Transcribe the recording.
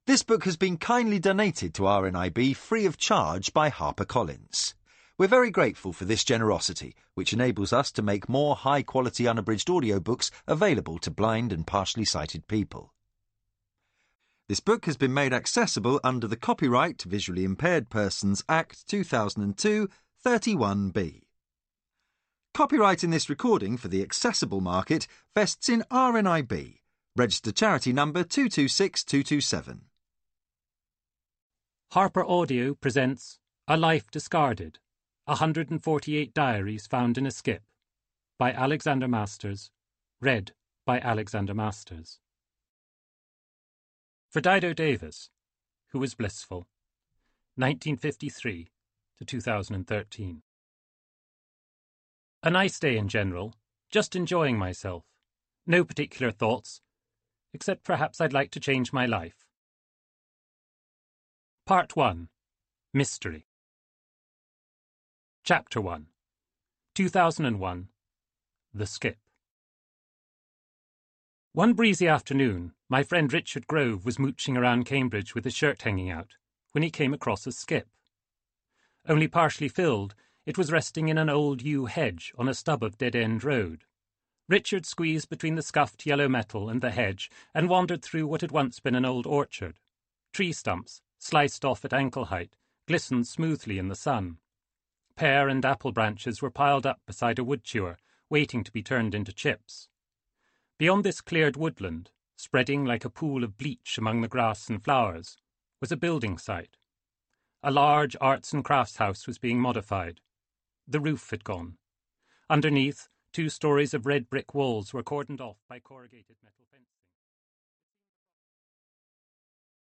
This book has been kindly donated to RNIB free of charge by HarperCollins. We're very grateful for this generosity, which enables us to make more high-quality unabridged audiobooks available to blind and partially sighted people. This book has been made accessible under the Copyright Visually Impaired Persons Act 2002, 31B. Copyright in this recording for the accessible market vests in RNIB, registered charity number 226227. Harper Audio presents A Life Discarded, 148 Diaries Found in a Skip, by Alexander Masters, read by Alexander Masters. For Dido Davis, Who Was Blissful, 1953 to 2013. A nice day in general, just enjoying myself. No particular thoughts, except perhaps I'd like to change my life. Part 1. Mystery. Chapter 1. 2001. The Skip. One breezy afternoon, my friend Richard Grove was mooching around Cambridge with his shirt hanging out, when he came across a skip. Only partially filled, it was resting in an old yew hedge on a stub of dead-end road. Richard squeezed between the scuffed yellow metal and the hedge and wandered through what had once been an old orchard. Tree stumps, sliced off at ankle height, glistened smoothly in the sun. Pear and apple branches were piled up beside a wood-chewer, waiting to be turned into chips. Beyond this cleared woodland, spreading like a pool of bleach among the grass and flowers, was a building site. A large arts and crafts house was being modified. The roof had gone. Underneath, 2 stories of red brick walls were cordoned off by corrugated metal fencing.